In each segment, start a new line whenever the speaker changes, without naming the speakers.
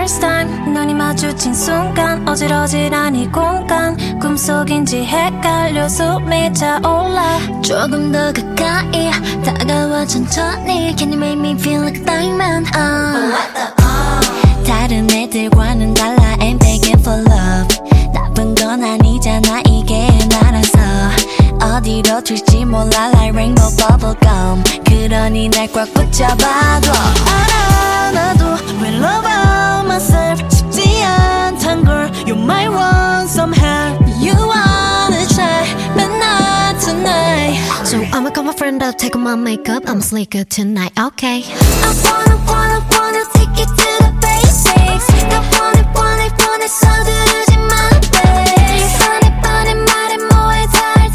first time 눈이 마주친 순간 어질어질한 이 공간 꿈속인지 헷갈려 숨이 차올라
조금 더 가까이 다가와 천천히 Can you make me feel like a diamond 다른 애들과는 달라 I'm begging for love 나쁜 건 아니잖아 이게 나라서 어디로 튈지 몰라 like rainbow bubblegum 그러니 날 꽉 붙잡아도
알아 나도 will love myself 쉽지 않단 걸 You might want somehow You wanna try but not tonight
So I'ma call my friend up take off my makeup I'ma sleep good tonight okay
I wanna take it to the basics 나 wanna 서두르지 마 babe 뻔해 말해 뭐해 다 할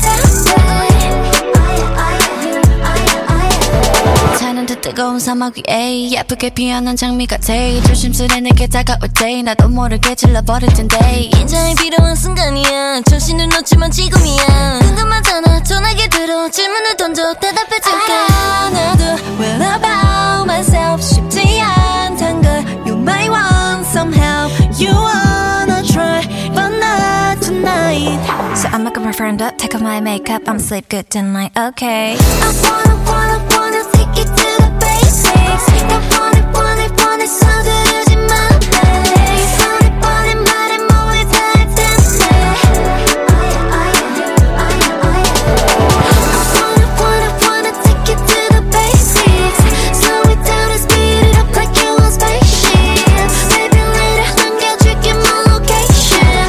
텐데 타는 듯 뜨거운 사막 위에 예쁘게 피어난 장미 같아 조심스레 내게 다가올 때 나도 모르게 질러버릴 텐데 인자에 필요한 순간이야 정신을 놓치면 지금이야 궁금하잖아 전화기 들어 질문을 던져 대답해줄게 나도 will about myself 쉽지 않단 걸 You might want somehow You wanna try but not tonight So I'ma call my friend up take off my makeup I'ma sleep good tonight okay I wanna take it to the basics 나 wanna 서두르지 마 babe 뻔해 말해 뭐해 다 할 텐데 I wanna take it to the basics Slow it down and speed it up like you want spaceship Maybe later 남겨줄게 my location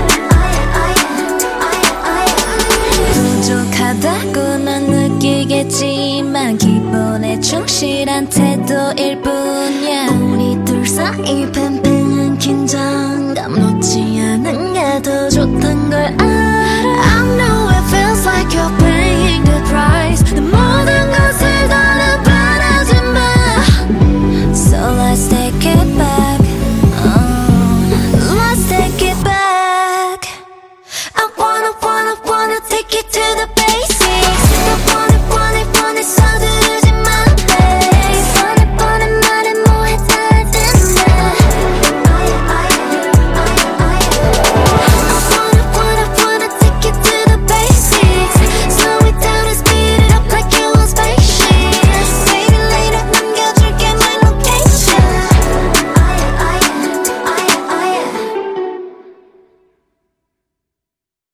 부족하다고 넌 느끼겠지만 기본에 충실한 태도일 뿐이야 우리 둘 사이 팽팽한 긴장감 놓지 않은 게 더 좋단 걸 알아 I know it feels like you're paying the price 내 모든 것을 더는 바라지 마 So let's take it back Let's take it back I wanna take it to the